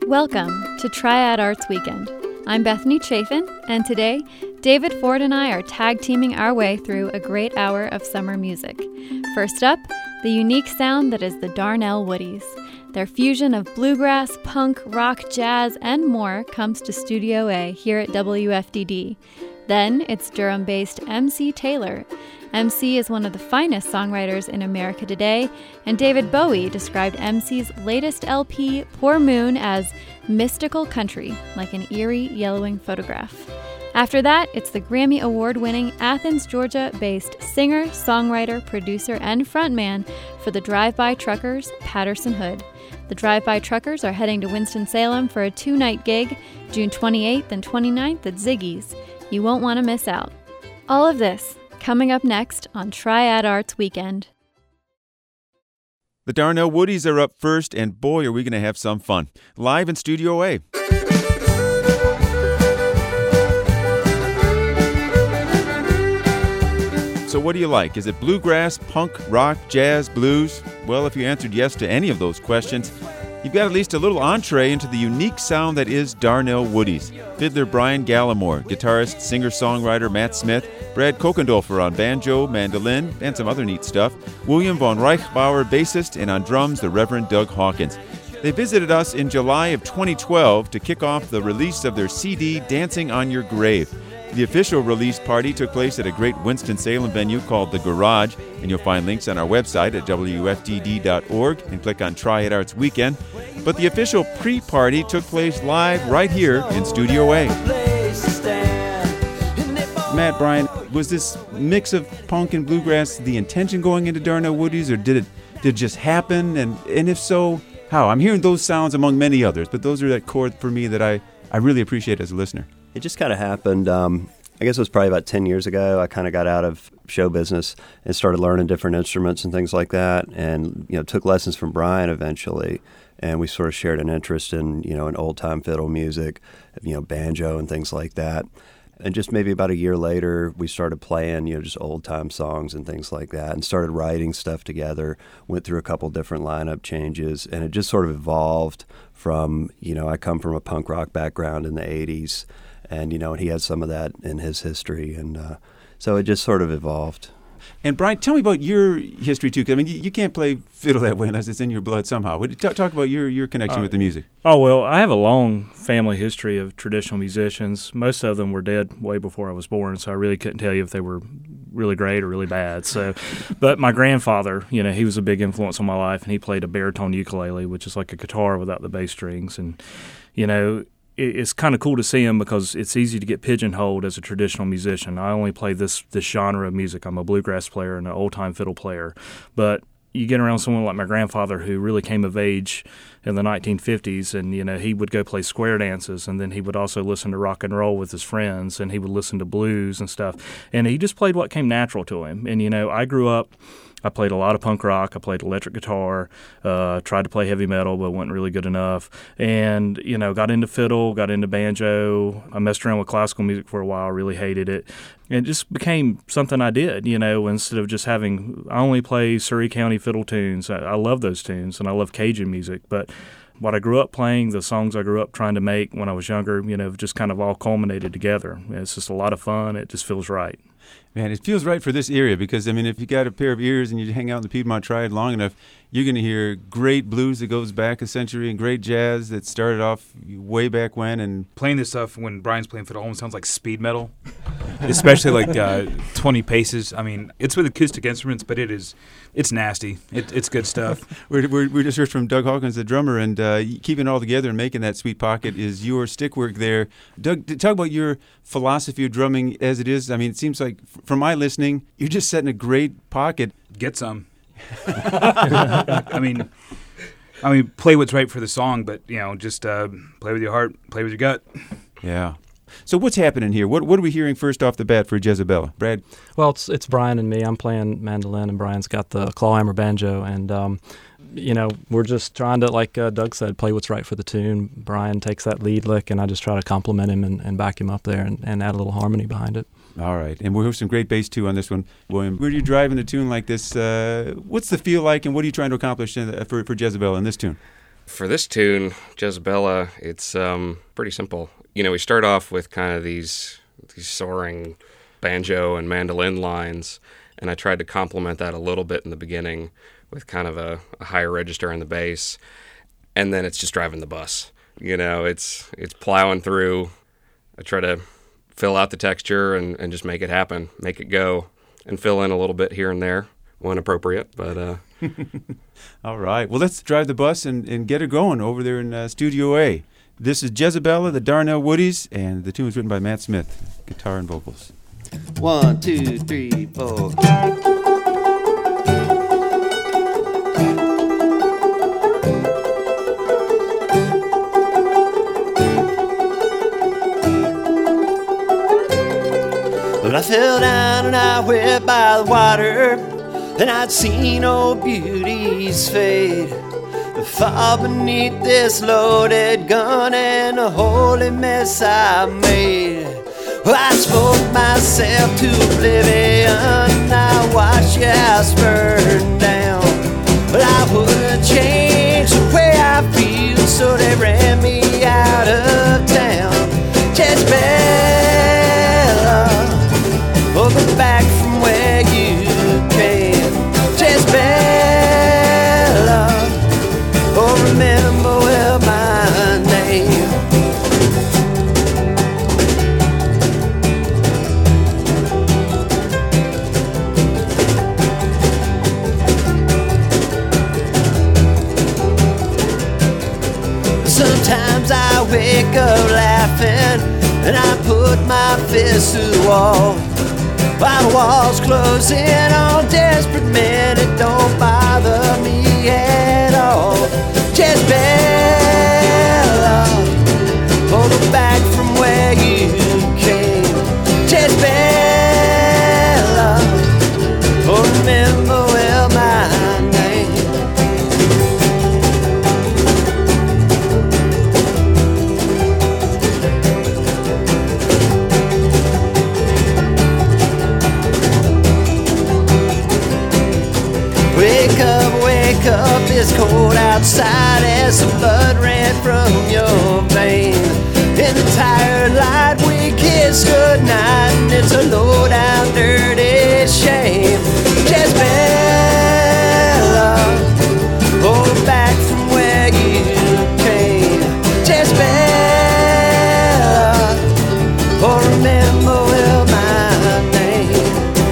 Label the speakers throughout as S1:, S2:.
S1: Welcome to Triad Arts Weekend. I'm Bethany Chafin, and today, David Ford and I are tag-teaming our way through a great hour of summer music. First up, the unique sound that is the Darnell Woodies. Their fusion of bluegrass, punk, rock, jazz, and more comes to Studio A here at WFDD. Then it's Durham-based MC Taylor. MC is one of the finest songwriters in America today, and David Bowie described MC's latest LP, Poor Moon, as mystical country, like an eerie yellowing photograph. After that, it's the Grammy Award-winning Athens, Georgia-based singer, songwriter, producer, and frontman for the Drive-By Truckers, Patterson Hood. The Drive-By Truckers are heading to Winston-Salem for a 2-night gig, June 28th and 29th at Ziggy's. You won't want to miss out. All of this coming up next on Triad Arts Weekend.
S2: The Darnell Woodies are up first, and boy, are we going to have some fun. Live in Studio A. So what do you like? Is it bluegrass, punk, rock, jazz, blues? Well, if you answered yes to any of those questions, you've got at least a little entree into the unique sound that is Darnell Woodies. Fiddler Brian Gallimore, guitarist, singer-songwriter Matt Smith, Brad Kokendolfer on banjo, mandolin, and some other neat stuff, William von Reichbauer, bassist, and on drums, the Reverend Doug Hawkins. They visited us in July of 2012 to kick off the release of their CD, Dancing on Your Grave. The official release party took place at a great Winston-Salem venue called The Garage, and you'll find links on our website at wfdd.org and click on Triad Arts Weekend. But the official pre-party took place live right here in Studio A. Matt, Brian, was this mix of punk and bluegrass the intention going into Darnell Woodies, or did it just happen? And if so, how? I'm hearing those sounds among many others, but those are that chord for me that I really appreciate as a listener.
S3: It just kind of happened. I guess it was probably about 10 years ago. I kind of got out of show business and started learning different instruments and things like that, and took lessons from Brian eventually. And we sort of shared an interest in in old-time fiddle music, banjo and things like that. And just maybe about a year later, we started playing just old-time songs and things like that, and started writing stuff together. Went through a couple different lineup changes, and it just sort of evolved from I come from a punk rock background in the 80s. And, and he had some of that in his history. And so it just sort of evolved.
S2: And, Brian, tell me about your history, too. 'Cause, I mean, you can't play fiddle that way unless it's in your blood somehow. Talk about your connection with the music.
S4: Oh, well, I have a long family history of traditional musicians. Most of them were dead way before I was born, so I really couldn't tell you if they were really great or really bad. But my grandfather, he was a big influence on my life, and he played a baritone ukulele, which is like a guitar without the bass strings. And, it's kind of cool to see him because it's easy to get pigeonholed as a traditional musician. I only play this genre of music. I'm a bluegrass player and an old-time fiddle player. But you get around someone like my grandfather who really came of age in the 1950s, and, he would go play square dances, and then he would also listen to rock and roll with his friends, and he would listen to blues and stuff. And he just played what came natural to him. And, I grew up, I played a lot of punk rock. I played electric guitar, tried to play heavy metal, but wasn't really good enough. And, got into fiddle, got into banjo. I messed around with classical music for a while, really hated it. And it just became something I did, instead of just I only play Surrey County fiddle tunes. I love those tunes, and I love Cajun music. But what I grew up playing, the songs I grew up trying to make when I was younger, just kind of all culminated together. It's just a lot of fun. It just feels right.
S2: Man, it feels right for this area because, if you got a pair of ears and you hang out in the Piedmont Triad long enough, you're going to hear great blues that goes back a century and great jazz that started off way back when. And
S5: playing this stuff when Brian's playing fiddle almost sounds like speed metal, especially like 20 paces. I mean, it's with acoustic instruments, but it's nasty. It's good stuff.
S2: we just heard from Doug Hawkins, the drummer, and keeping it all together and making that sweet pocket is your stick work there. Doug, talk about your philosophy of drumming as it is. I mean, it seems like from my listening, you're just setting a great pocket.
S5: Get some. I mean, play what's right for the song, but just play with your heart, play with your gut.
S2: Yeah. So what's happening here? What are we hearing first off the bat for Jezebella? Brad?
S6: Well, it's Brian and me. I'm playing mandolin, and Brian's got the clawhammer banjo, and we're just trying to, like Doug said, play what's right for the tune. Brian takes that lead lick, and I just try to compliment him and back him up there and add a little harmony behind it.
S2: All right. And we have some great bass, too, on this one. William, where are you driving a tune like this? What's the feel like, and what are you trying to accomplish for Jezebel in this tune?
S7: For this tune, Jezebella, it's pretty simple. We start off with kind of these soaring banjo and mandolin lines, and I tried to complement that a little bit in the beginning with kind of a higher register in the bass, and then it's just driving the bus. It's plowing through. I try to fill out the texture and just make it happen, make it go, and fill in a little bit here and there when appropriate, but...
S2: All right. Well, let's drive the bus and get it going over there in Studio A. This is Jezebella, the Darnell Woodies, and the tune was written by Matt Smith, guitar and vocals.
S8: 1, 2, 3, 4. Well, I fell down and I went by the water, and I'd seen old beauties fade, fall beneath this loaded gun and a holy mess I made. Well, I spoke myself to oblivion, I watched your house burn down. Well, I wouldn't change the way I feel, so they ran me out of town. Jezebella, over back from where you came. Jezebella, oh, remember well my name. Sometimes I wake up laughing, and I put my fist to the wall. While the wall's closing on desperate men, it don't bother me at all. Jezebella, hold her back from where you came. Jezebella, oh, remember well my name. Wake up, it's cold outside as the blood ran from your vein. In the tired light we kissed goodnight, and it's a low down dirty shame. Jezebella, hold back from where you came. Jezebella, oh, remember well my name.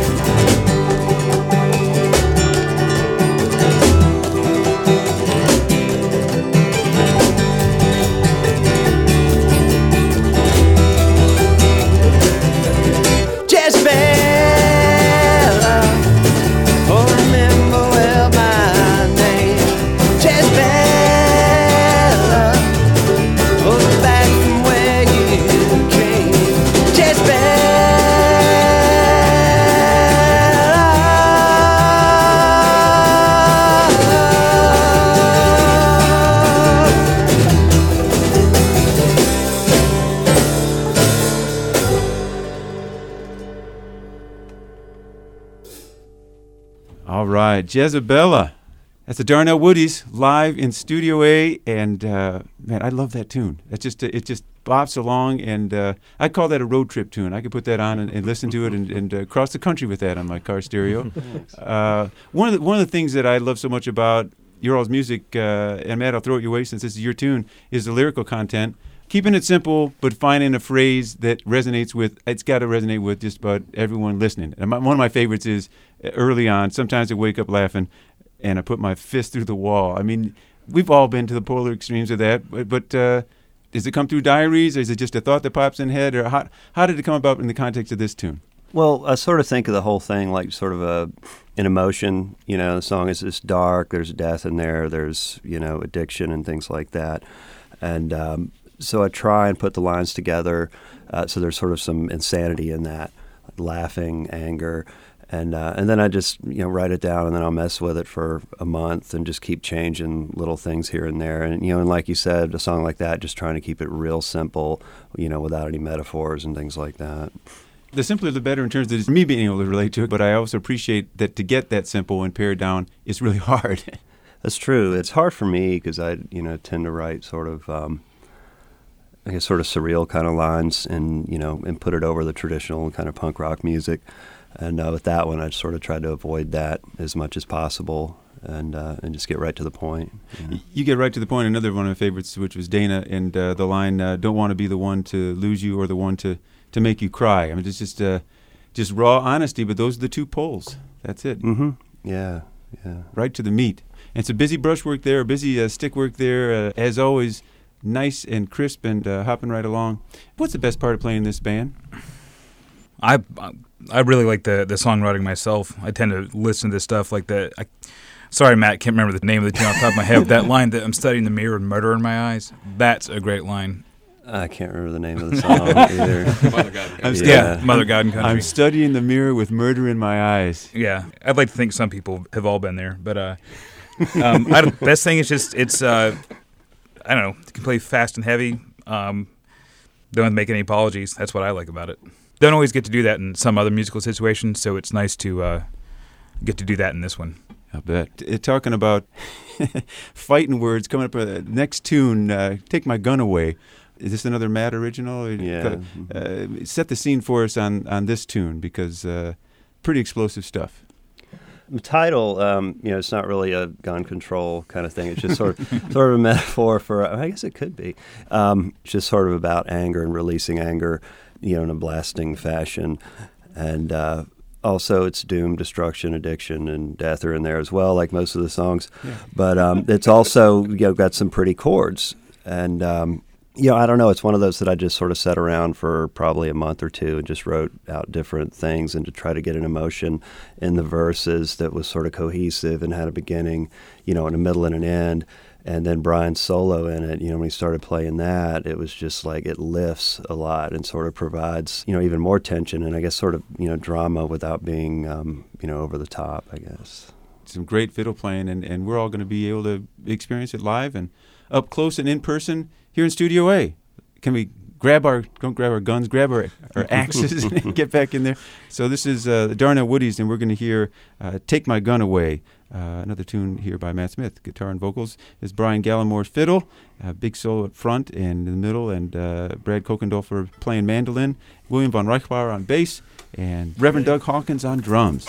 S2: All right, Jezebella. That's the Darnell Woodies live in Studio A, and man, I love that tune. It just bops along, and I call that a road trip tune. I could put that on and listen to it and cross the country with that on my car stereo. One of the things that I love so much about your all's music, and Matt, I'll throw it your way since this is your tune, is the lyrical content. Keeping it simple, but finding a phrase that resonates with, it's got to resonate with just about everyone listening. And one of my favorites is early on, sometimes I wake up laughing and I put my fist through the wall. I mean, we've all been to the polar extremes of that, but does it come through diaries, or is it just a thought that pops in head, or how did it come about in the context of this tune?
S3: Well, I sort of think of the whole thing like sort of an emotion. You know, the song is just dark, there's death in there, there's, addiction and things like that. And so I try and put the lines together so there's sort of some insanity in that, like laughing, anger, and then I just write it down, and then I'll mess with it for a month and just keep changing little things here and there. And and like you said, a song like that, just trying to keep it real simple, without any metaphors and things like that.
S2: The simpler the better in terms of me being able to relate to it, but I also appreciate that to get that simple and pare it down is really hard.
S3: That's true. It's hard for me because I, tend to write sort of, I guess, sort of surreal kind of lines, and and put it over the traditional kind of punk rock music. And with that one, I sort of tried to avoid that as much as possible, and just get right to the point.
S2: You get right to the point. Another one of my favorites, which was Dana, and the line, "Don't want to be the one to lose you or the one to make you cry." I mean, it's just raw honesty, but those are the two poles. That's it.
S3: Mm-hmm. Yeah.
S2: Right to the meat. And some busy brushwork there, busy stick work there. As always, nice and crisp and hopping right along. What's the best part of playing this band?
S5: I really like the songwriting myself. I tend to listen to this stuff like that. Sorry, Matt, can't remember the name of the tune off the top of my head. But that line that I'm studying the mirror and murder in my eyes, that's a great line.
S3: I can't remember the name of the song either.
S7: Mother God.
S5: Mother God and Country.
S2: I'm studying the mirror with murder in my eyes.
S5: Yeah, I'd like to think some people have all been there, but the best thing is just it's I don't know, you can play fast and heavy. Don't have to make any apologies. That's what I like about it. Don't always get to do that in some other musical situations, so it's nice to get to do that in this one.
S2: I bet. Talking about fighting words, coming up with the next tune, "Take My Gun Away." Is this another Matt original?
S3: Yeah.
S2: Set the scene for us on this tune, because pretty explosive stuff.
S3: The title, it's not really a gun control kind of thing. It's just sort of a metaphor for, I guess it could be, it's just sort of about anger and releasing anger, in a blasting fashion. And also it's doom, destruction, addiction, and death are in there as well, like most of the songs. Yeah. But it's also, got some pretty chords. And, I don't know. It's one of those that I just sort of sat around for probably a month or two and just wrote out different things, and to try to get an emotion in the verses that was sort of cohesive and had a beginning, and a middle and an end. And then Brian's solo in it, when he started playing that, it was just like it lifts a lot and sort of provides, even more tension and I guess sort of, drama without being, over the top, I guess.
S2: Some great fiddle playing, and we're all going to be able to experience it live and up close and in person here in Studio A. Can we don't grab our guns, grab our axes and get back in there? So this is the Darnell Woodies, and we're going to hear "Take My Gun Away," another tune here by Matt Smith. Guitar and vocals is Brian Gallimore fiddle, big solo up front and in the middle, and Brad Kokendorfer playing mandolin, William von Reichbauer on bass, and Reverend Doug Hawkins on drums.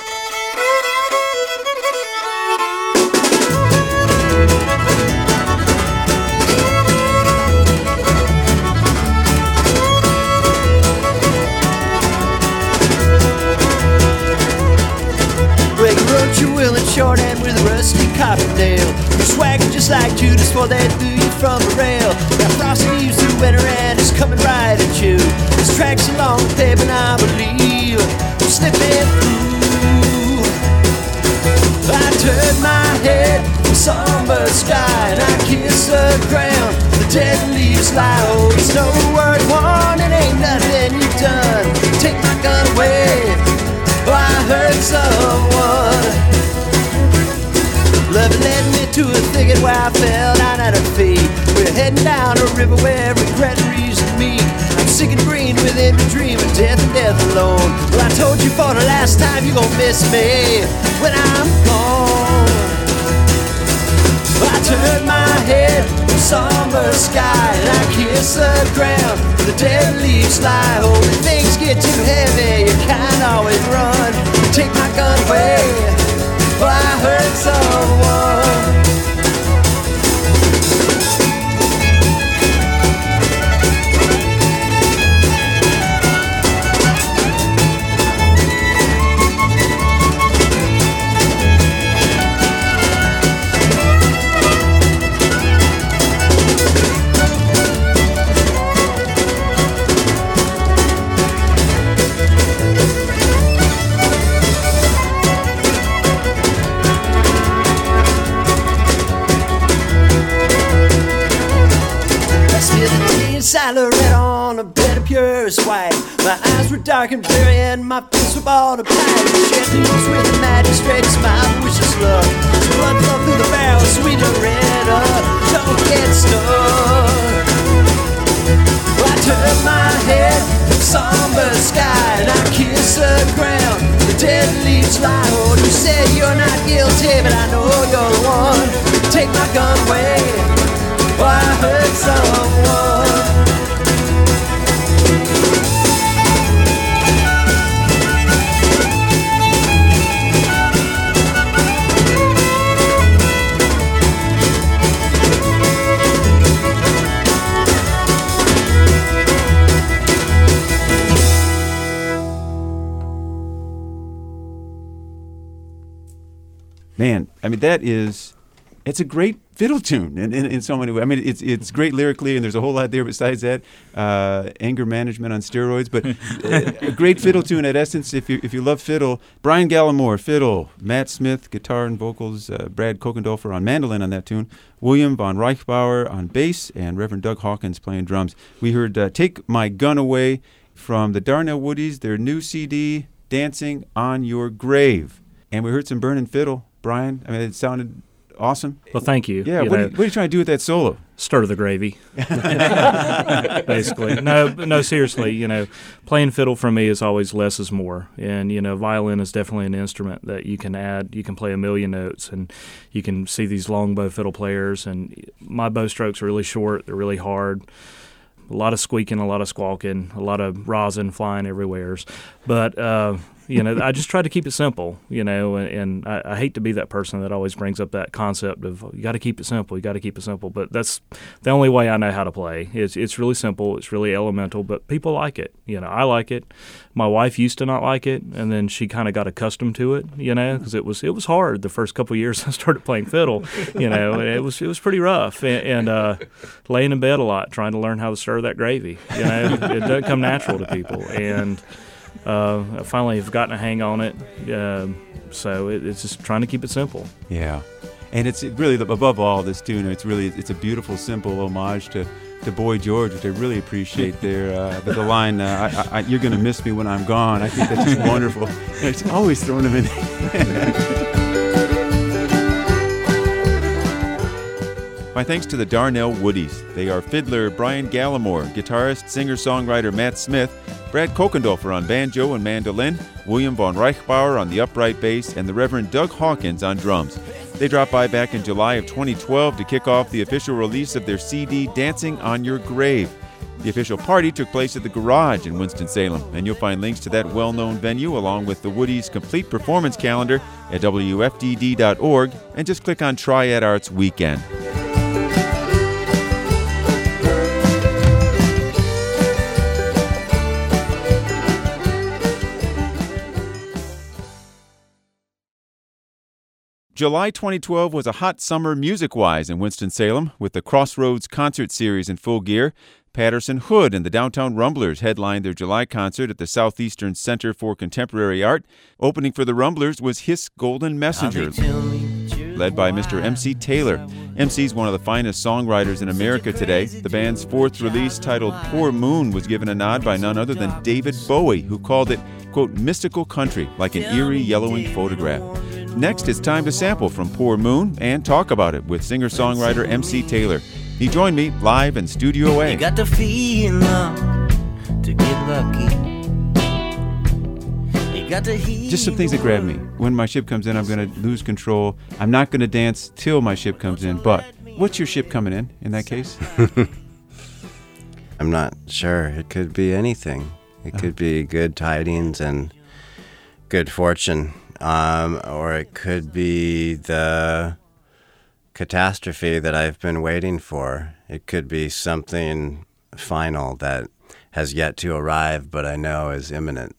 S8: Shorthand with a rusty Copperdale. You're swagging just like Judas before they threw you from a rail. Got frosty leaves through winter and it's coming right at you. This track's along the pavement, I believe I'm slipping through. I turn my head to somber sky and I kiss the ground. The dead leaves lie. Oh, it's no word one, it ain't nothing you've done. Take my gun away. Oh, I heard someone. Love led me to a thicket where I fell down at her feet. We're heading down a river where regret and reason meet. I'm sick and green with every dream of death and death alone. Well, I told you for the last time you gon' miss me when I'm gone. I turn my head to somber sky and I kiss the ground. The dead leaves lie. Oh, when things get too heavy, you can't always run. Take my gun away. Oh, I heard someone. Silhouette on a bed of purest white. My eyes were dark and blurry and my fists were balled up tight. Shed news with the magistrate, smile, wishes love. Blood flow through the barrel, sweet Loretta. Don't get stuck. I turn my head to somber sky and I kiss the ground. The dead leaves lie. Oh, you say you're not guilty, but I know you're the one.
S2: I mean, it's a great fiddle tune in so many ways. I mean, it's great lyrically, and there's a whole lot there besides that. Anger management on steroids, but a great fiddle tune at essence. If you love fiddle, Brian Gallimore, fiddle, Matt Smith, guitar and vocals, Brad Kokendorfer on mandolin on that tune, William von Reichbauer on bass, and Reverend Doug Hawkins playing drums. We heard Take My Gun Away from the Darnell Woodies, their new CD, Dancing on Your Grave. And we heard some Burnin' Fiddle. Brian, I mean, it sounded awesome.
S4: Well, thank you.
S2: Yeah, what are you trying to do with that solo?
S4: Stir the gravy, basically. No, seriously, playing fiddle for me is always less is more. And, violin is definitely an instrument that you can add. You can play a million notes, and you can see these long bow fiddle players. And my bow strokes are really short. They're really hard. A lot of squeaking, a lot of squawking, a lot of rosin flying everywhere. But, I just try to keep it simple, and I hate to be that person that always brings up that concept of you got to keep it simple, But that's the only way I know how to play. It's really simple, it's really elemental, but people like it. I like it. My wife used to not like it, and then she kind of got accustomed to it, because it was hard the first couple of years I started playing fiddle. It was pretty rough, and laying in bed a lot trying to learn how to stir that gravy. It doesn't come natural to people, and I finally have gotten a hang on it, so it's just trying to keep it simple.
S2: Yeah, and it's really, above all, this tune, it's a beautiful, simple homage to Boy George, which I really appreciate there. The line, you're going to miss me when I'm gone, I think that's just wonderful. It's always throwing them in there. My thanks to the Darnell Woodies. They are fiddler Brian Gallimore, guitarist, singer-songwriter Matt Smith, Brad Kokendorfer on banjo and mandolin, William von Reichbauer on the upright bass, and the Reverend Doug Hawkins on drums. They dropped by back in July of 2012 to kick off the official release of their CD, Dancing on Your Grave. The official party took place at the Garage in Winston-Salem, and you'll find links to that well-known venue along with the Woodies' complete performance calendar at WFDD.org, and just click on Triad Arts Weekend. July 2012 was a hot summer music-wise in Winston-Salem, with the Crossroads concert series in full gear. Patterson Hood and the Downtown Rumblers headlined their July concert at the Southeastern Center for Contemporary Art. Opening for the Rumblers was His Golden Messenger, led by Mr. M.C. Taylor. M.C.'s one of the finest songwriters in America today. The band's fourth release, titled Poor Moon, was given a nod by none other than David Bowie, who called it, quote, mystical country, like an eerie yellowing photograph. Next, it's time to sample from Poor Moon and talk about it with singer-songwriter M.C. Taylor. He joined me live in Studio A.
S9: You got to feel love to get lucky. You got to heal.
S2: Just some things that grab me. When my ship comes in, I'm going to lose control. I'm not going to dance till my ship comes in. But what's your ship coming in that case?
S3: I'm not sure. It could be anything. It could be good tidings and good fortune. Or it could be the catastrophe that I've been waiting for. It could be something final that has yet to arrive, but I know is imminent.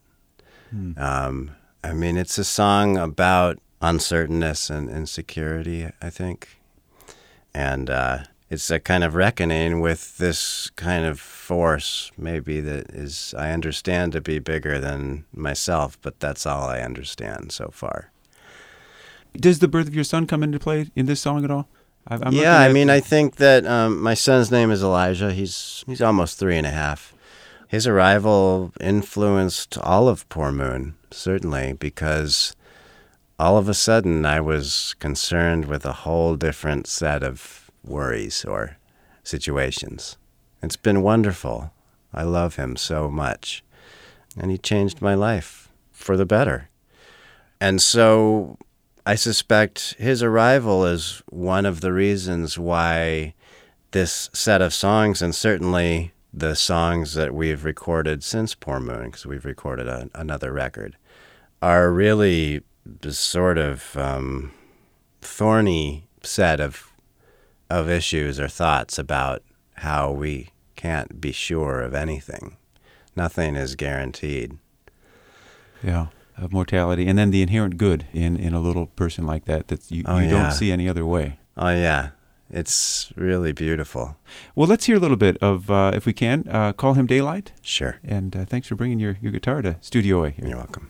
S3: I mean, it's a song about uncertainness and insecurity, I think. And it's a kind of reckoning with this kind of force, maybe, that is, I understand to be bigger than myself, but that's all I understand so far.
S2: Does the birth of your son come into play in this song at all?
S3: I think that my son's name is Elijah. He's almost 3.5. His arrival influenced all of Poor Moon, certainly, because all of a sudden I was concerned with a whole different set of worries or situations. It's been wonderful. I love him so much. And he changed my life for the better. And so I suspect his arrival is one of the reasons why this set of songs, and certainly the songs that we've recorded since Poor Moon, because we've recorded another record, are really this sort of thorny set of issues or thoughts about how we can't be sure of anything. Nothing is guaranteed.
S2: Yeah. of mortality, and then the inherent good in a little person like that you don't see any other way.
S10: Oh, yeah. It's really beautiful.
S2: Well, let's hear a little bit of, if we can, Call Him Daylight.
S10: Sure.
S2: And thanks for bringing your guitar to Studio A here.
S10: You're welcome.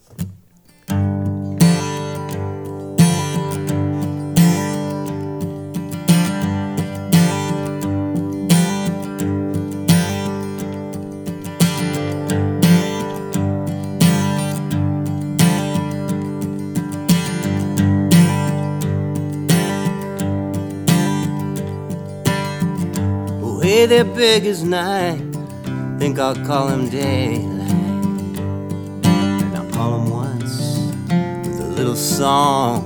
S9: Way they're big as night, think I'll call him daylight. And I'll call him once with a little song.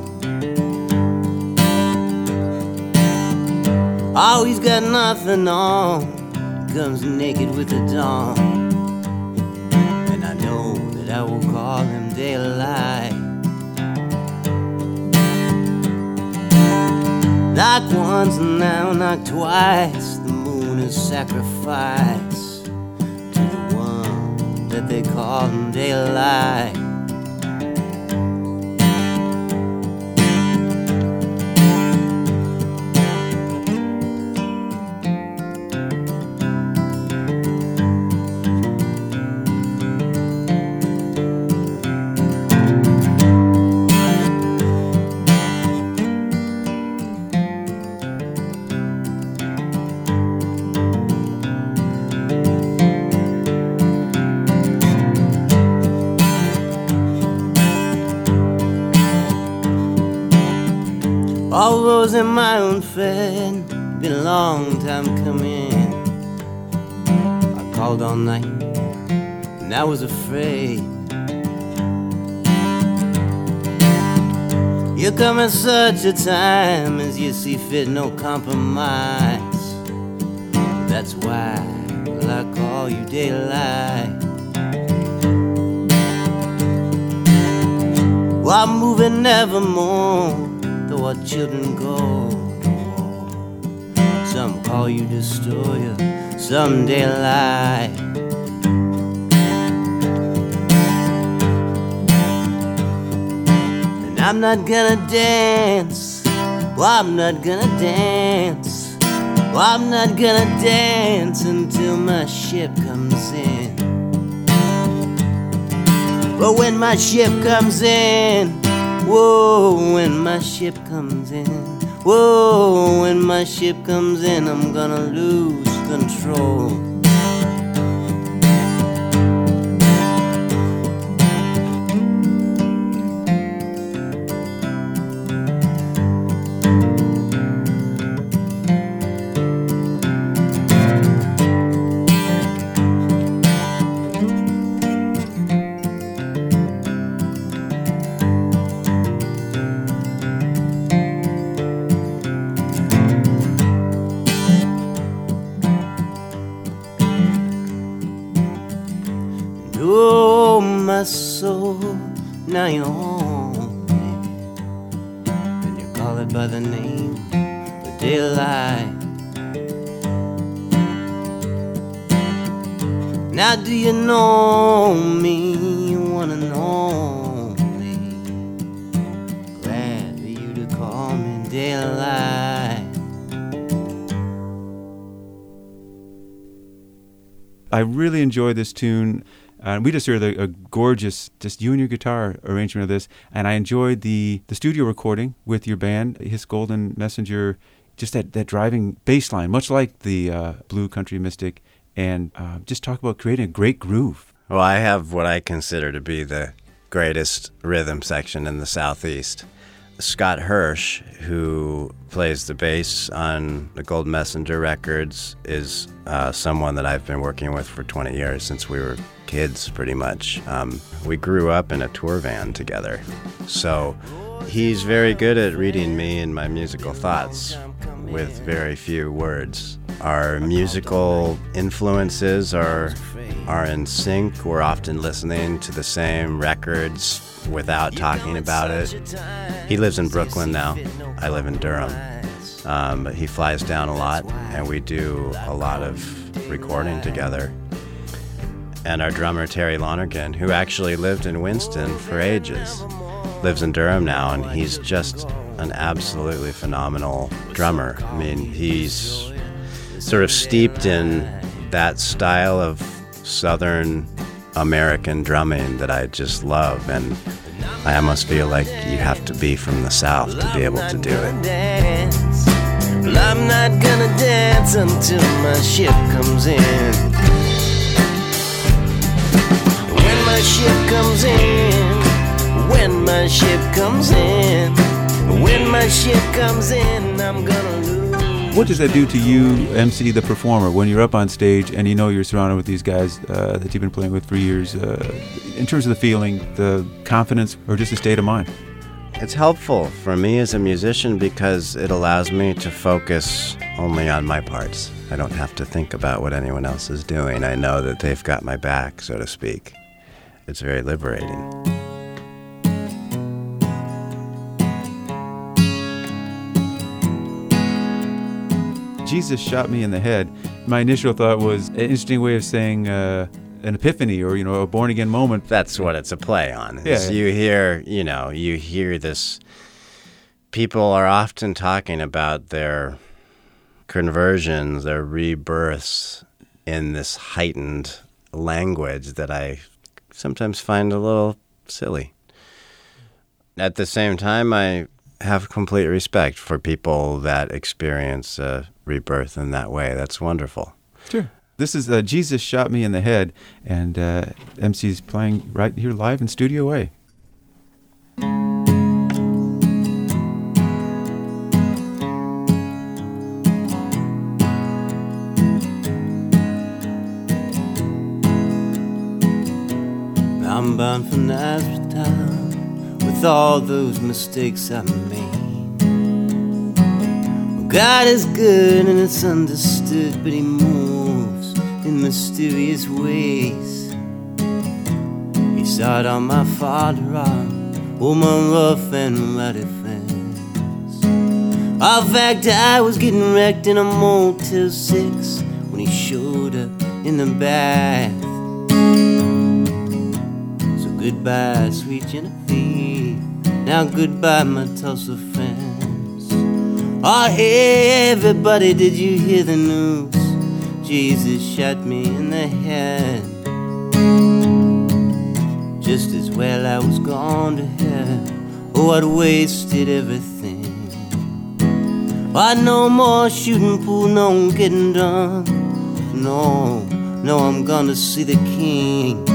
S9: Oh, he's got nothing on, comes naked with the dawn. And I know that I will call him daylight. Not once and now not twice, the moon is sacrifice to the one that they call him daylight. All those in my own fed, been a long time coming. I called all night, and I was afraid. You come at such a time as you see fit, no compromise. That's why I call you daylight. Well, I'm moving nevermore, though our children go. Some call you destroyer, some daylight. And I'm not gonna dance, well, I'm not gonna dance, well, I'm not gonna dance until my ship comes in. But when my ship comes in, whoa, when my ship comes in, whoa, when my ship comes in, I'm gonna lose control. Oh, my soul, now you're home, and you call it by the name of daylight. Now do you know me? You wanna know me? Glad for you to call me daylight.
S2: I really enjoy this tune. We just heard a gorgeous, just you and your guitar arrangement of this, and I enjoyed the studio recording with your band, His Golden Messenger, just that driving bass line, much like the Blue Country Mystic, and just talk about creating a great groove.
S10: Well, I have what I consider to be the greatest rhythm section in the Southeast. Scott Hirsch, who plays the bass on the Golden Messenger records, is someone that I've been working with for 20 years, since we were kids, pretty much. We grew up in a tour van together. So he's very good at reading me and my musical thoughts with very few words. Our musical influences are in sync. We're often listening to the same records without talking about it. He lives in Brooklyn now. I live in Durham. But he flies down a lot, and we do a lot of recording together. and our drummer Terry Lonergan, who actually lived in Winston for ages, lives in Durham now, and he's just an absolutely phenomenal drummer. I mean, he's sort of steeped in that style of Southern American drumming that I just love, and I almost feel like you have to be from the South to be able to do it.
S9: Well, I'm not gonna dance until my ship comes in. When my ship comes in, when my ship comes in, when my ship comes in, I'm gonna lose.
S2: What does that do to you, MC, the performer, when you're up on stage and you know you're surrounded with these guys that you've been playing with for years, in terms of the feeling, the confidence, or just a state of mind?
S10: It's helpful for me as a musician because it allows me to focus only on my parts. I don't have to think about what anyone else is doing. I know that they've got my back, so to speak. It's very liberating.
S2: Jesus shot me in the head. My initial thought was an interesting way of saying an epiphany, or a born again moment.
S10: That's what it's a play on.
S2: Yeah.
S10: You hear this. People are often talking about their conversions, their rebirths in this heightened language that I sometimes find a little silly. At the same time, I have complete respect for people that experience rebirth in that way. That's wonderful.
S2: Sure. This is Jesus Shot Me in the Head, and MC's playing right here live in Studio A.
S9: I'm bound for Nazareth town with all those mistakes I made. Well, God is good and it's understood, but He moves in mysterious ways. He started on my father rock, oh my rough and ruddy fence. In fact, I was getting wrecked in a Motel 6 when He showed up in the bath. So goodbye, sweet Genevieve. Now goodbye, my Tulsa friends. Oh, hey, everybody, did you hear the news? Jesus shot me in the head. Just as well I was gone to hell. Oh, I'd wasted everything. Oh, no more shooting pool, no getting drunk. No, I'm gonna see the King.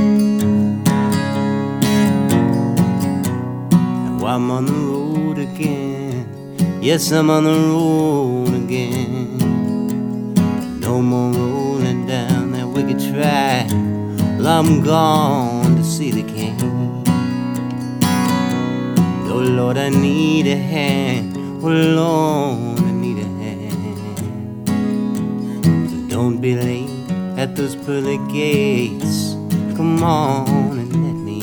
S9: Now I'm on the road again. Yes, I'm on the road again. No more rolling down that wicked track. Well, I'm gone to see the King. Oh Lord, I need a hand. Oh Lord, I need a hand. So don't be late at those pearly gates. Come on and let me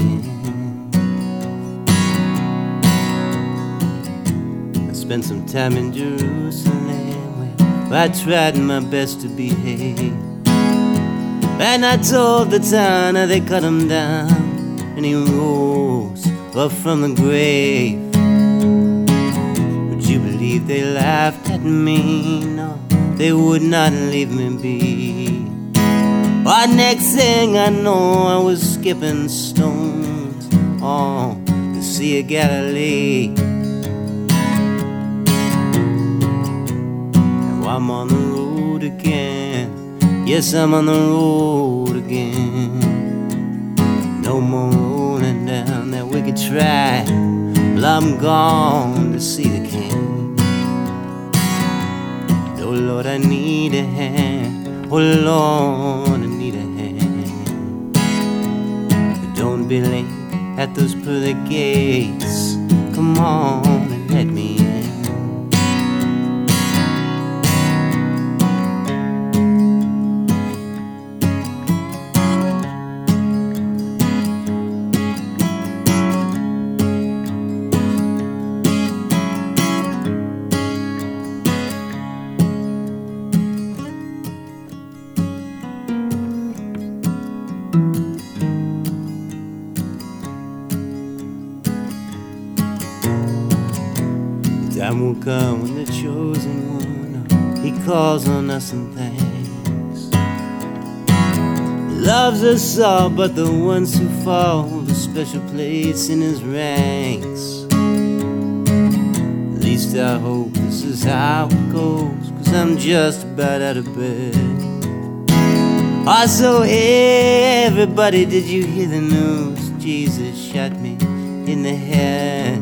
S9: in. I spent some time in Jerusalem, where I tried my best to behave. And I told the town how they cut him down, and he rose up from the grave. Would you believe they laughed at me? No, they would not leave me be. But next thing I know, I was skipping stones on the Sea of Galilee. Now I'm on the road again. Yes, I'm on the road again. No more rolling down that wicked track. Well, I'm gone to see the King. Oh Lord, I need a hand. Oh Lord, I need a hand. But don't be late at those pearly gates. Come on and let me in. calls on us and thanks. He loves us all, but the ones who fall hold a special place in his ranks. At least I hope this is how it goes, 'cause I'm just about out of bed. Also, hey, everybody, did you hear the news? Jesus shot me in the head.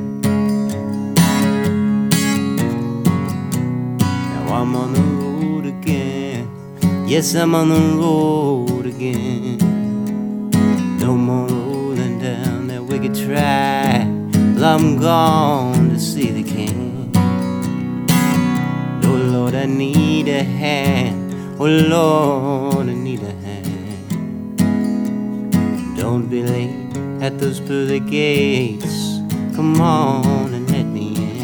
S9: Now I'm on the road again. Yes, I'm on the road again. No more rolling down that wicked track. Well, I'm gone to see the King. Oh Lord, I need a hand. Oh Lord, I need a hand. Don't be late at those pearly gates. Come on and let me in.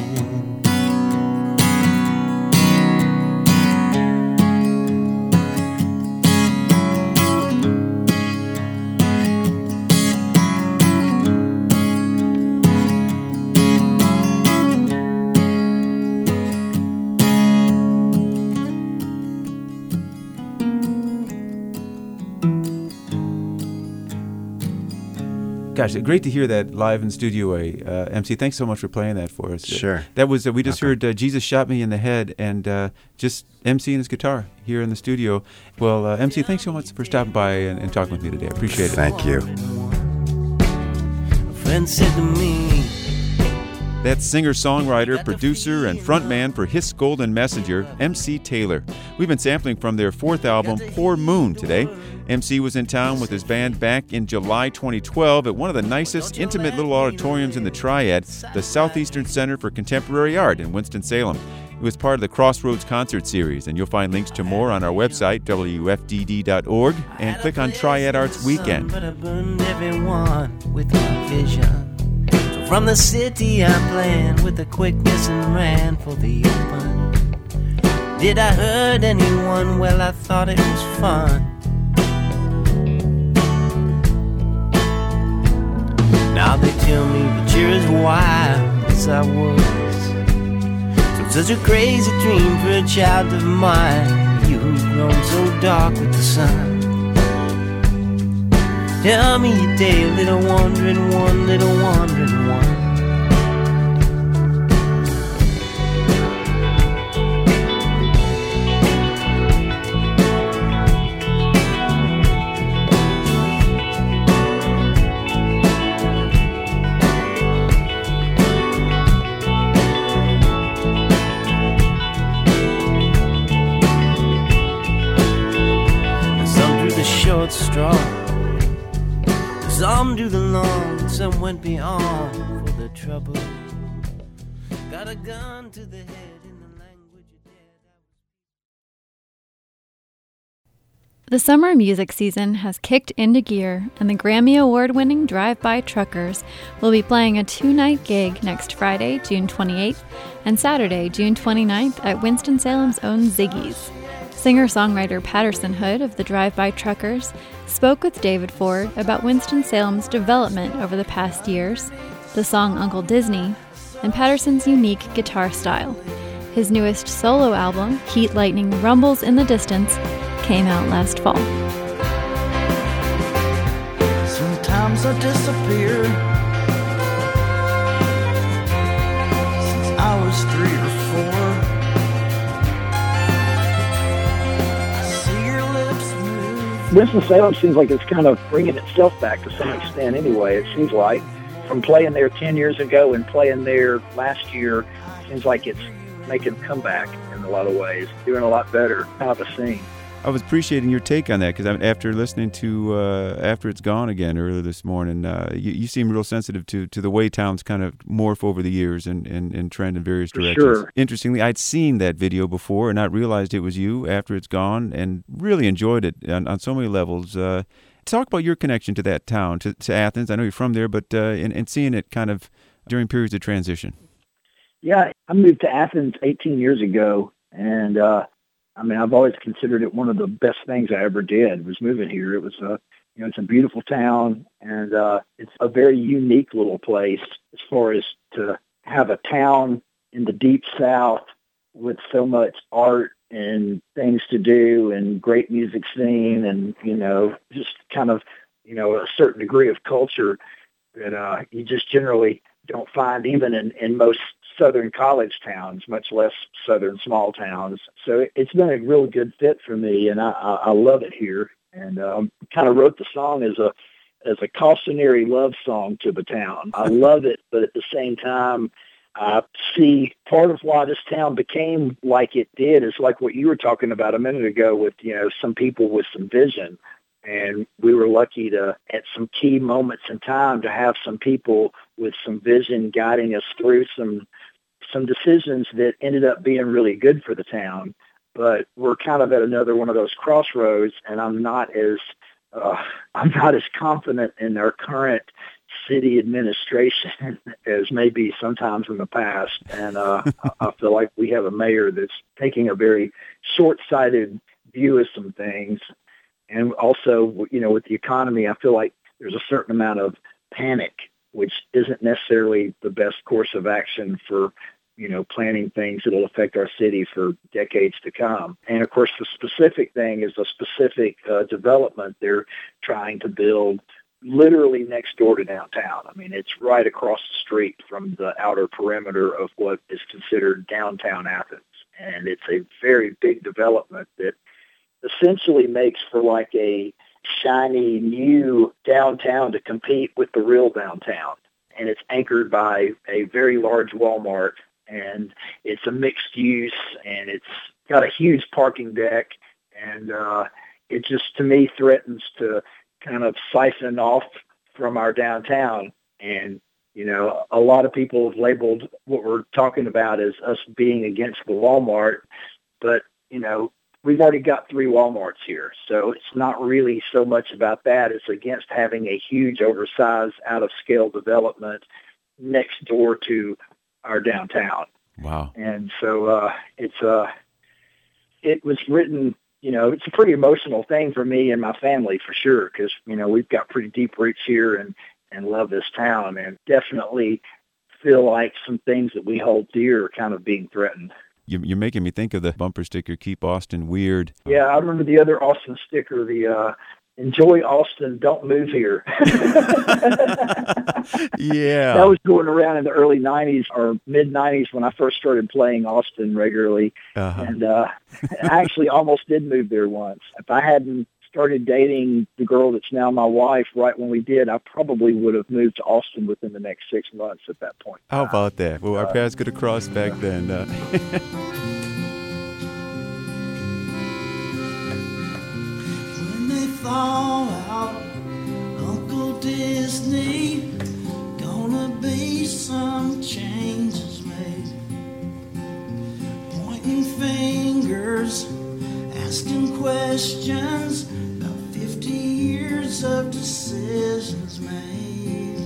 S2: Gosh, great to hear that live in Studio A. MC, thanks so much for playing that for us.
S10: Sure.
S2: That was, we just heard Jesus Shot Me in the Head, and just MC and his guitar here in the studio. Well, MC, thanks so much for stopping by and talking with me today. I appreciate it.
S10: Thank you.
S9: A friend said to me,
S2: That's singer-songwriter, producer, and frontman for Hiss Golden Messenger, MC Taylor. We've been sampling from their fourth album, Poor Moon, today. MC was in town with his band back in July 2012 at one of the nicest, intimate little auditoriums in the Triad, the Southeastern Center for Contemporary Art in Winston-Salem. It was part of the Crossroads concert series, and you'll find links to more on our website, wfdd.org, and click on Triad Arts Weekend.
S9: but I burned everyone with my vision. So from the city I planned with the quickness and ran for the open. Did I hurt anyone? Well, I thought it was fun. Now they tell me that you're as wild as I was. So such a crazy dream for a child of mine. You who've grown so dark with the sun. Tell me your day, little wandering one, little wandering one. Short straw. Some do the long, some went beyond for the trouble. Got a gun to the head in the language of dead.
S1: The summer music season has kicked into gear, and the Grammy Award-winning Drive-By Truckers will be playing a 2-night gig next Friday, June 28th, and Saturday, June 29th at Winston-Salem's own Ziggy's. Singer-songwriter Patterson Hood of the Drive-By Truckers spoke with David Ford about Winston-Salem's development over the past years, the song Uncle Disney, and Patterson's unique guitar style. His newest solo album, Heat Lightning Rumbles in the Distance, came out last fall.
S11: Sometimes I disappear since I was 3 or 4.
S12: Winston-Salem seems like it's kind of bringing itself back to some extent anyway. It seems like from playing there 10 years ago and playing there last year, it seems like it's making a comeback in a lot of ways, doing a lot better kind of a scene.
S2: I was appreciating your take on that because after listening to After It's Gone again earlier this morning, you seem real sensitive to the way towns kind of morph over the years and trend in various directions.
S12: Sure.
S2: Interestingly, I'd seen that video before and not realized it was you, After It's Gone, and really enjoyed it on so many levels. Talk about your connection to that town, to Athens. I know you're from there, but and seeing it kind of during periods of transition.
S12: Yeah, I moved to Athens 18 years ago, and I've always considered it one of the best things I ever did was moving here. It was it's a beautiful town, and it's a very unique little place as far as to have a town in the deep South with so much art and things to do and great music scene and, just kind of, a certain degree of culture that you just generally don't find even in most southern college towns, much less southern small towns. So it's been a really good fit for me, and I love it here. And kind of wrote the song as a cautionary love song to the town. I love it, but at the same time, I see part of why this town became like it did is like what you were talking about a minute ago with, some people with some vision. And we were lucky to, at some key moments in time, to have some people with some vision guiding us through some decisions that ended up being really good for the town. But we're kind of at another one of those crossroads, and I'm not as confident in our current city administration as maybe sometimes in the past. And I feel like we have a mayor that's taking a very short-sighted view of some things. And also, with the economy, I feel like there's a certain amount of panic, which isn't necessarily the best course of action for, planning things that will affect our city for decades to come. And of course, the specific thing is a specific development they're trying to build literally next door to downtown. I mean, it's right across the street from the outer perimeter of what is considered downtown Athens. And it's a very big development that essentially makes for like a shiny new downtown to compete with the real downtown. And it's anchored by a very large Walmart, and it's a mixed use, and it's got a huge parking deck, and it just, to me, threatens to kind of siphon off from our downtown. And, a lot of people have labeled what we're talking about as us being against the Walmart, but, we've already got 3 Walmarts here, so it's not really so much about that. It's against having a huge, oversized, out-of-scale development next door to our downtown.
S2: Wow.
S12: And so it was written, it's a pretty emotional thing for me and my family for sure, because, we've got pretty deep roots here and love this town, and definitely feel like some things that we hold dear are kind of being threatened.
S2: You're making me think of the bumper sticker, Keep Austin Weird.
S12: Yeah, I remember the other Austin sticker, the Enjoy Austin, Don't Move Here.
S2: Yeah.
S12: That was going around in the early 90s or mid-90s when I first started playing Austin regularly. Uh-huh. And I actually almost did move there once. If I hadn't started dating the girl that's now my wife right when we did, I probably would have moved to Austin within the next 6 months at that point.
S2: How about that? Well, our paths could have crossed back then.
S11: When they thaw out Uncle Disney, gonna be some changes made. Pointing fingers, asking questions, about 50 years of decisions made.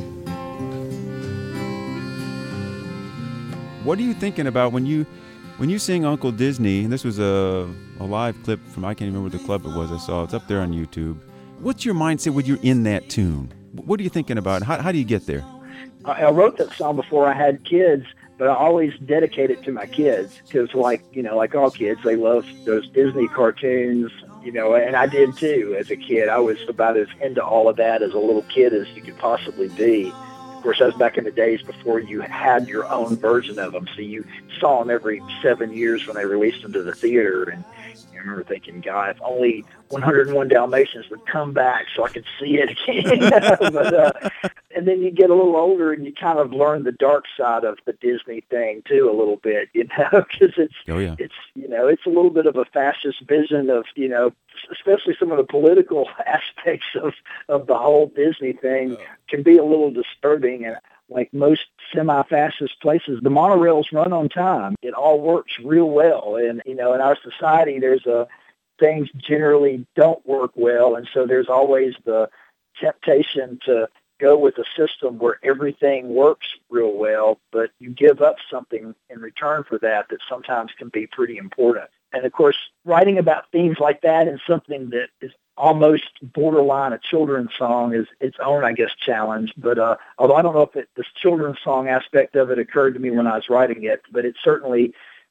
S2: What are you thinking about when you sing Uncle Disney? And this was a live clip from, I can't even remember the club it was I saw. It's up there on YouTube. What's your mindset when you're in that tune? What are you thinking about? How do you get there?
S12: I wrote that song before I had kids, but I always dedicate it to my kids because, like all kids, they love those Disney cartoons, and I did too as a kid. I was about as into all of that as a little kid as you could possibly be. Of course, that was back in the days before you had your own version of them, so you saw them every 7 years when they released them to the theater, and I remember thinking, God, if only 101 Dalmatians would come back so I could see it again. And then you get a little older and you kind of learn the dark side of the Disney thing too a little bit, because it's a little bit of a fascist vision of, especially some of the political aspects of the whole Disney thing can be a little disturbing. And like most semi-fascist places, the monorails run on time. It all works real well. And, in our society, things generally don't work well. And so there's always the temptation to go with a system where everything works real well, but you give up something in return for that sometimes can be pretty important. And of course, writing about themes like that and something that is almost borderline a children's song is its own, I guess, challenge. But although I don't know if this children's song aspect of it occurred to me when I was writing it, but it certainly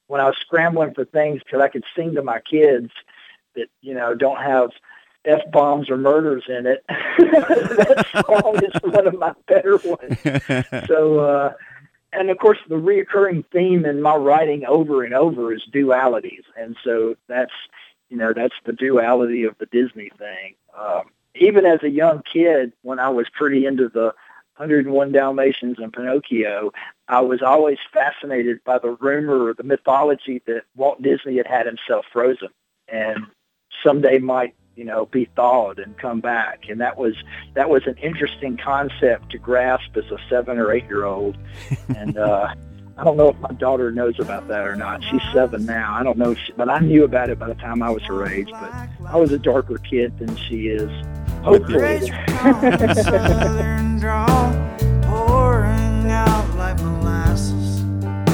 S12: when I was scrambling for things because I could sing to my kids that, don't have F-bombs or murders in it, that song is one of my better ones. So, and of course, the reoccurring theme in my writing over and over is dualities. And so that's the duality of the Disney thing. Even as a young kid, when I was pretty into the 101 Dalmatians and Pinocchio, I was always fascinated by the rumor or the mythology that Walt Disney had himself frozen and someday might, be thawed and come back. And that was an interesting concept to grasp as a 7 or 8 year old. And I don't know if my daughter knows about that or not. She's 7 now. I don't know, but I knew about it by the time I was her age. But I was a darker kid than she is. Hopefully.
S11: Southern drawl pouring out like molasses.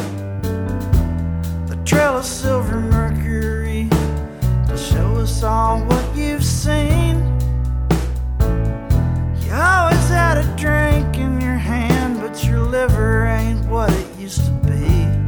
S11: The trail of silver mercury to show us all what you've seen. You always had a drink in your hand, but your liver ain't what it used to be.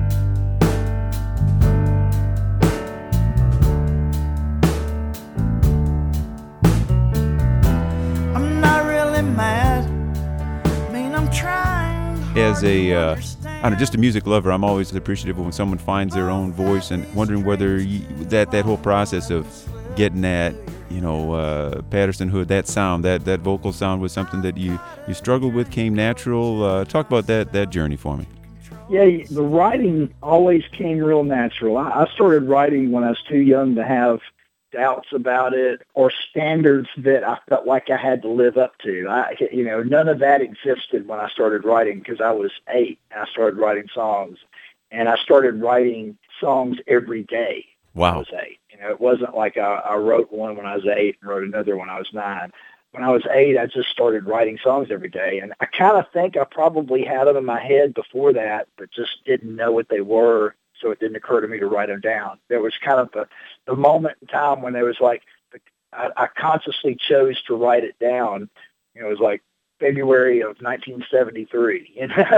S11: I'm not really mad. I mean, I'm trying.
S2: As just a music lover, I'm always appreciative when someone finds their own voice, and wondering whether that whole process of getting at, Patterson Hood, that sound, that vocal sound was something that you struggled with, came natural. Talk about that journey for me.
S12: Yeah, the writing always came real natural. I started writing when I was too young to have doubts about it or standards that I felt like I had to live up to. None of that existed when I started writing because I was 8 and I started writing songs. And I started writing songs every day.
S2: Wow.
S12: When I was 8. It wasn't like I wrote one when I was 8 and wrote another when I was 9. When I was 8, I just started writing songs every day. And I kind of think I probably had them in my head before that, but just didn't know what they were. So it didn't occur to me to write them down. There was kind of the moment in time when there was like, I consciously chose to write it down. It was like February of 1973,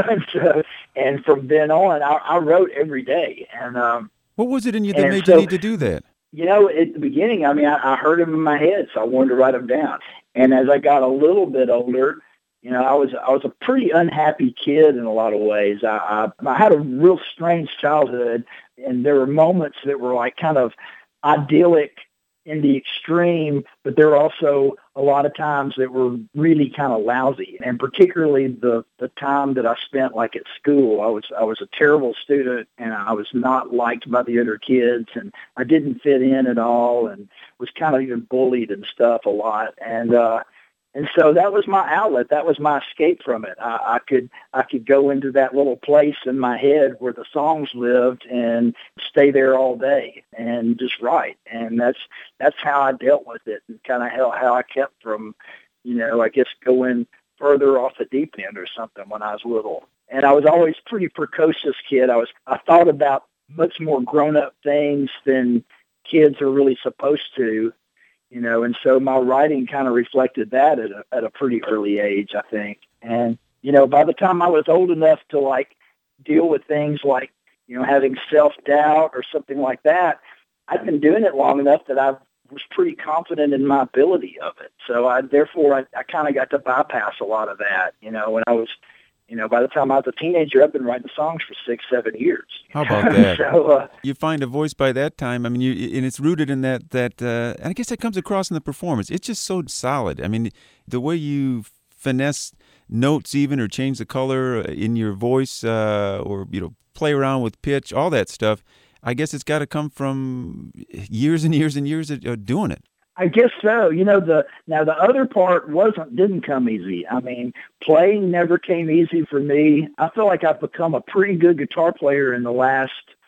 S12: and from then on, I wrote every day. And
S2: what was it in you that made you need to do that?
S12: At the beginning, I heard them in my head, so I wanted to write them down. And as I got a little bit older, I was a pretty unhappy kid in a lot of ways. I had a real strange childhood, and there were moments that were like kind of idyllic in the extreme, but there were also a lot of times that were really kind of lousy. And particularly the time that I spent like at school, I was a terrible student, and I was not liked by the other kids, and I didn't fit in at all, and was kind of even bullied and stuff a lot. And so that was my outlet. That was my escape from it. I could go into that little place in my head where the songs lived and stay there all day and just write. And that's how I dealt with it, and kind of how I kept from, I guess going further off the deep end or something when I was little. And I was always a pretty precocious kid. I thought about much more grown-up things than kids are really supposed to. And so my writing kind of reflected that at a pretty early age, I think. And, by the time I was old enough to like deal with things like, having self-doubt or something like that, I'd been doing it long enough that I was pretty confident in my ability of it. So I kind of got to bypass a lot of that, when I was, by the time I was a teenager, I've been writing songs for 6-7 years.
S2: How about that?
S12: So,
S2: you find a voice by that time. I mean, and it's rooted in that. And I guess that comes across in the performance. It's just so solid. I mean, the way you finesse notes, even, or change the color in your voice, or play around with pitch, all that stuff. I guess it's got to come from years and years and years of doing it.
S12: I guess so. The other part didn't come easy. I mean, playing never came easy for me. I feel like I've become a pretty good guitar player in the last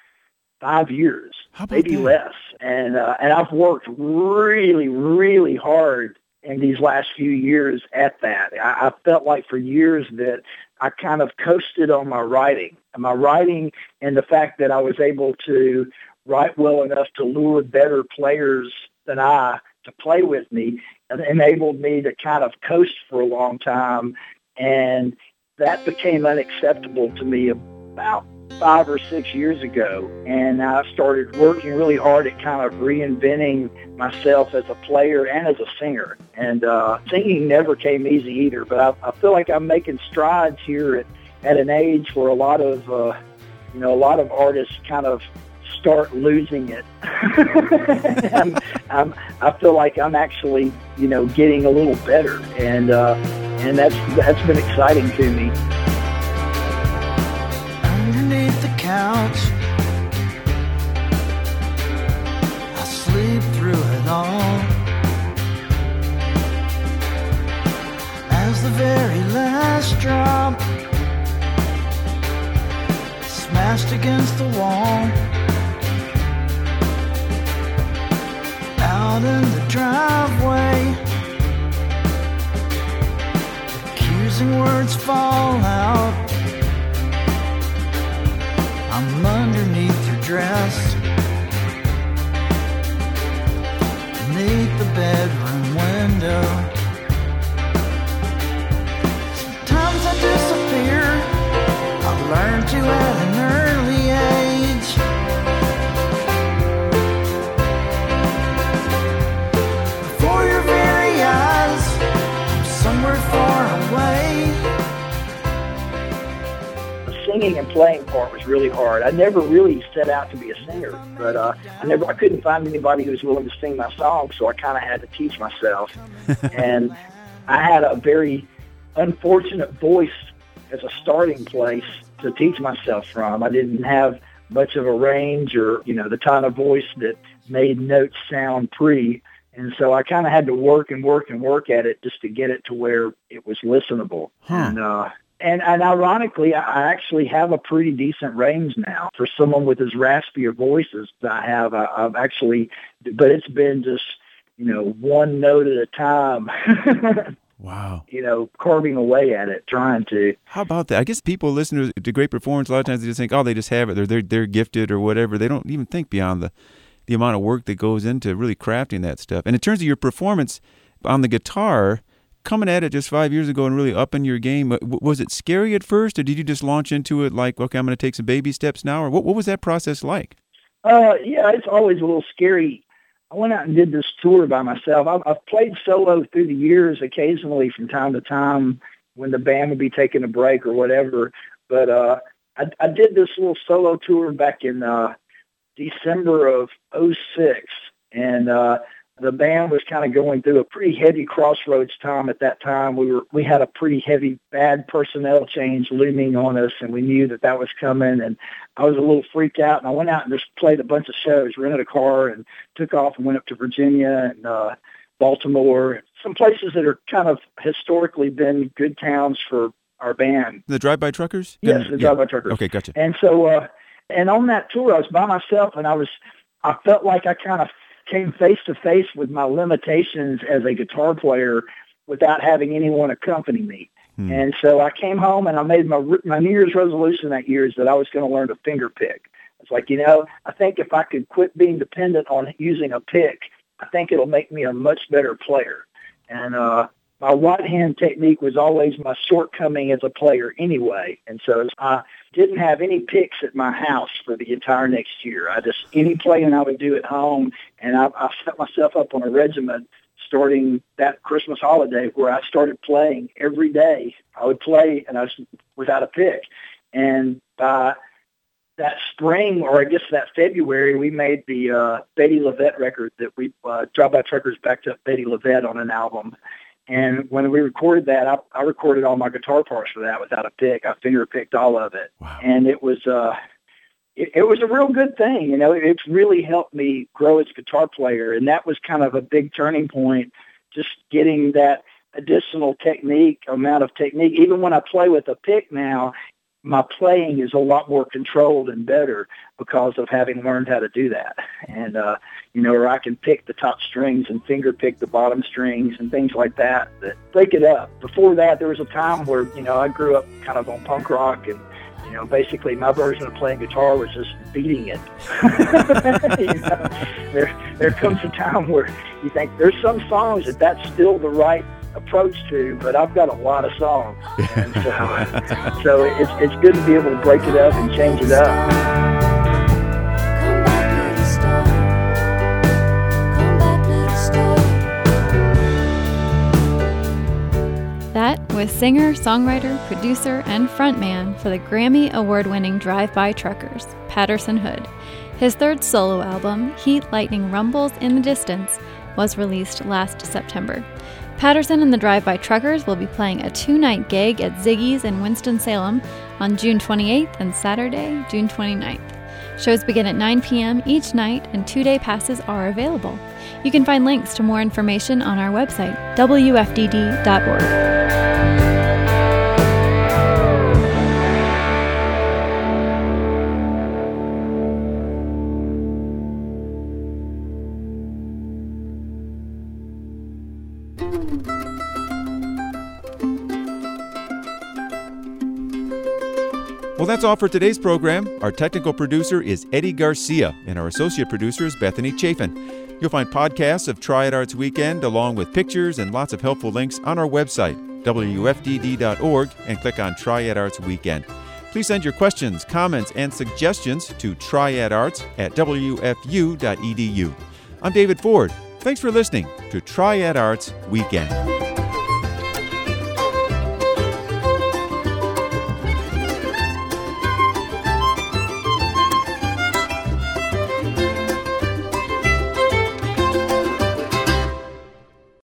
S12: 5 years, maybe less. And I've worked really, really hard in these last few years at that. I felt like for years that I kind of coasted on my writing and the fact that I was able to write well enough to lure better players than I to play with me, and enabled me to kind of coast for a long time. And that became unacceptable to me about 5 or 6 years ago, and I started working really hard at kind of reinventing myself as a player and as a singer. And singing never came easy either, but I feel like I'm making strides here at an age where a lot of artists kind of start losing it. I feel like I'm actually, getting a little better, and that's been exciting to me.
S11: Underneath the couch, I sleep through it all. As the very last drop smashed against the wall, out in the driveway, accusing words fall out. I'm underneath your dress, beneath the bedroom window. Sometimes I disappear. I learned to at an early age. Before your very eyes, I'm somewhere far away.
S12: Singing and playing part was really hard. I never really set out to be a singer, but I couldn't find anybody who was willing to sing my songs, so I kind of had to teach myself. And I had a very unfortunate voice as a starting place to teach myself from. I didn't have much of a range or, the kind of voice that made notes sound pretty. And so I kind of had to work at it just to get it to where it was listenable. And ironically, I actually have a pretty decent range now for someone with as raspy a voice as I have. I've actually, but it's been just, one note at a time.
S2: Wow.
S12: Carving away at it, trying to.
S2: How about that? I guess people listen to great performance, a lot of times they just think, they just have it. They're gifted or whatever. They don't even think beyond the amount of work that goes into really crafting that stuff. And in terms of your performance on the guitar, coming at it just 5 years ago and really upping your game, was it scary at first, or did you just launch into it like, okay, I'm going to take some baby steps now? Or what was that process like?
S12: Yeah, it's always a little scary. I went out and did this tour by myself. I've played solo through the years occasionally from time to time when the band would be taking a break or whatever. But I did this little solo tour back in December of 2006, and the band was kind of going through a pretty heavy crossroads time at that time. We had a pretty heavy, bad personnel change looming on us, and we knew that was coming. And I was a little freaked out, and I went out and just played a bunch of shows, rented a car, and took off and went up to Virginia and Baltimore, some places that are kind of historically been good towns for our band.
S2: The Drive-By Truckers?
S12: Yes, the Drive-By Truckers.
S2: Okay, gotcha.
S12: And so, and on that tour, I was by myself, and I felt like I kind of came face to face with my limitations as a guitar player without having anyone accompany me. And so I came home and I made my New Year's resolution that year is that I was going to learn to finger pick. It's like, I think if I could quit being dependent on using a pick, I think it'll make me a much better player. And my right hand technique was always my shortcoming as a player anyway. And so I didn't have any picks at my house for the entire next year. Any playing I would do at home, and I set myself up on a regimen starting that Christmas holiday where I started playing every day. I would play, and I was without a pick. And by that spring, or I guess that February, we made the Betty LaVette record that we Drive-By Truckers backed up Betty LaVette on an album. And when we recorded that, I recorded all my guitar parts for that without a pick. I finger picked all of it.
S2: Wow.
S12: And it was it was a real good thing. It's really helped me grow as a guitar player. And that was kind of a big turning point, just getting that additional amount of technique. Even when I play with a pick now, my playing is a lot more controlled and better because of having learned how to do that. And, where I can pick the top strings and finger pick the bottom strings and things like that break it up. Before that, there was a time where, I grew up kind of on punk rock, and, basically my version of playing guitar was just beating it. There comes a time where you think there's some songs that's still the right approach to, but I've got a lot of songs. And so it's good to be able to break it up and change it up.
S1: That was singer, songwriter, producer, and frontman for the Grammy Award-winning Drive-By Truckers, Patterson Hood. His third solo album, Heat, Lightning, Rumbles in the Distance, was released last September. Patterson and the Drive-By Truckers will be playing a 2-night gig at Ziggy's in Winston-Salem on June 28th and Saturday, June 29th. Shows begin at 9 p.m. each night, and 2-day passes are available. You can find links to more information on our website, wfdd.org.
S2: Well, that's all for today's program. Our technical producer is Eddie Garcia, and our associate producer is Bethany Chafin. You'll find podcasts of Triad Arts Weekend along with pictures and lots of helpful links on our website, wfdd.org, and click on Triad Arts Weekend. Please send your questions, comments, and suggestions to triadarts@wfu.edu. I'm David Ford. Thanks for listening to Triad Arts Weekend.